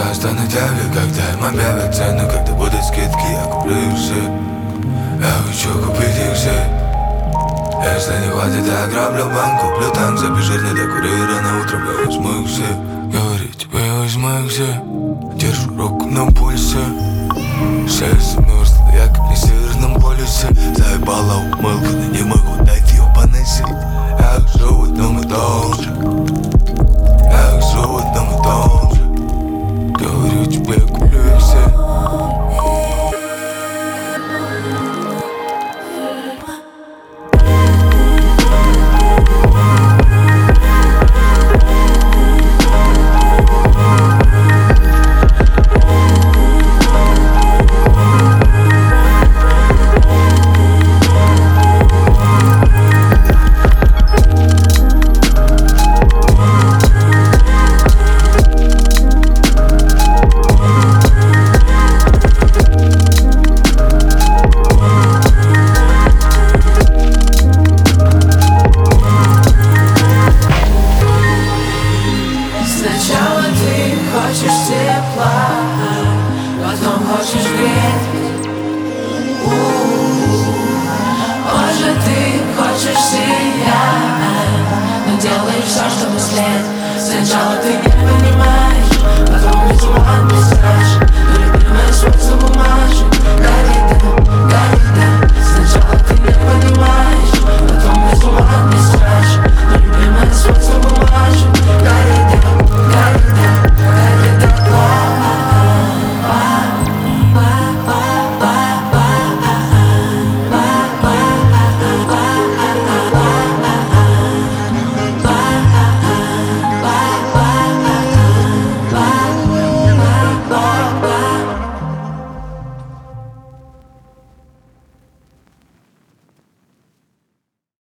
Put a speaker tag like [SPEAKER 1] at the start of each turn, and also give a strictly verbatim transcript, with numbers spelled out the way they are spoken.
[SPEAKER 1] Я стану тебе, когда им объявят цену, когда будут скидки, я куплю их все. Я хочу купить их все. Если не хватит, я ограблю банк, куплю танк, забежать не докурю и рано утром я возьму их все. Говори тебе, я возьму их все. Держу руку на пульсе. Все замерзло, я как на северном полюсе. Заебала умылка, но не могу дать ее поносить. Я живу в одном и том же. Я живу в одном и том же. Говорю тебе, я куплю их все.
[SPEAKER 2] Сначала ты хочешь тепла, потом хочешь греть. Может, ты хочешь сиять, но делаешь все, чтобы след. Сначала ты не понимаешь.